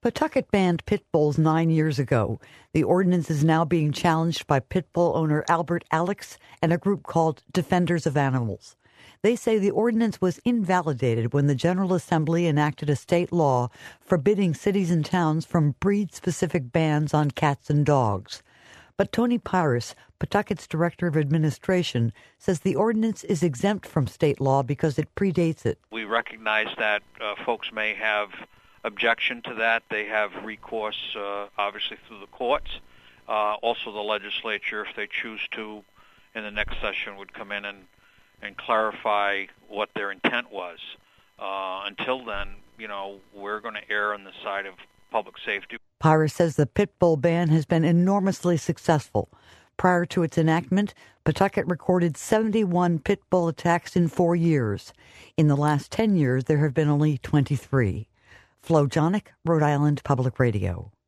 Pawtucket banned pit bulls 9 years ago. The ordinance is now being challenged by pit bull owner Albert Alex and a group called Defenders of Animals. They say the ordinance was invalidated when the General Assembly enacted a state law forbidding cities and towns from breed-specific bans on cats and dogs. But Tony Pyrus, Pawtucket's Director of Administration, says the ordinance is exempt from state law because it predates it. We recognize that folks may have objection to that. They have recourse, obviously, through the courts. Also, the legislature, if they choose to, in the next session, would come in and clarify what their intent was. Until then, we're going to err on the side of public safety. Pyrus says the pit bull ban has been enormously successful. Prior to its enactment, Pawtucket recorded 71 pit bull attacks in 4 years. In the last 10 years, there have been only 23. Flo Jonick, Rhode Island Public Radio.